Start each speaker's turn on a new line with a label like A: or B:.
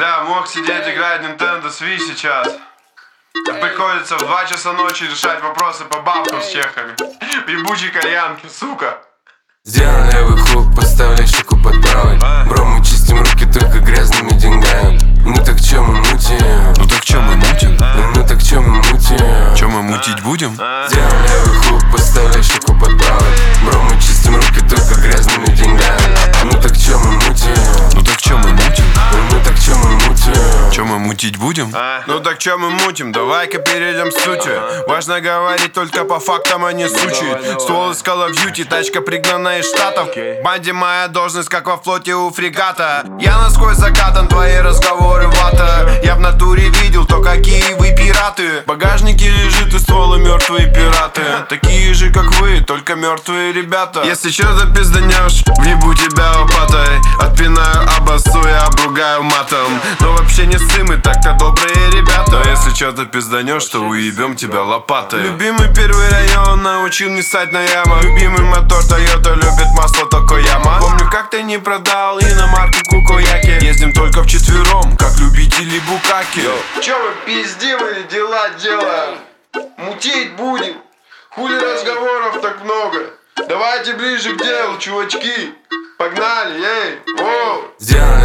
A: Бля, мог сидеть играть Nintendo Switch сейчас. Приходится в 2 часа ночи решать вопросы по бабкам с чехами. В ебучей кальянке, сука.
B: Сделан левый хук, поставляй щеку под правой. Бро, мы чистим руки только грязными деньгами. Ну так чё мы мутим?
C: Ну так чё мы мутим?
B: Ну так чё мы мутим?
C: Чё мы мутить будем?
B: Сделан левый хук, поставляй щеку под правой. Бро, мы чистим руки только грязными деньгами. Ну так чё мы мутим?
C: Ну так чё мы мутим?
B: Ну так чё мы мутим?
C: Чё мы мутить будем?
A: Ну так чё мы мутим? Давай-ка перейдем к сути. Важно говорить только по фактам, а не сучить. Ствол из Call of Duty, тачка пригнана из Штатов. В банде моя должность, как во флоте у фрегата. Я насквозь закатан, твои разговоры вата. Я в натуре видел то, какие вы пираты. В багажнике лежит и ствол, и мертвые пираты. Такие же, как вы, только мертвые ребята. Если что-то пизданешь, въебу тебя лопатой. Отпинаю, обоссую, обругаю матом. Но вообще не ссы, мы так-то добрые ребята. Но если что-то пизданешь, то уебем тебя лопатой. Любимый первый район научил не ссать на ямах. Любимый мотор Toyota любит масло Токояма. Помню, как ты не продал иномарку Кукояки. Ездим только вчетвером, как любители букаки. Чё мы пиздим или дела делаем? Мутить будем. Хули разговоров так много. Давайте ближе к делу, чувачки. Погнали, эй, воу.
B: Сделан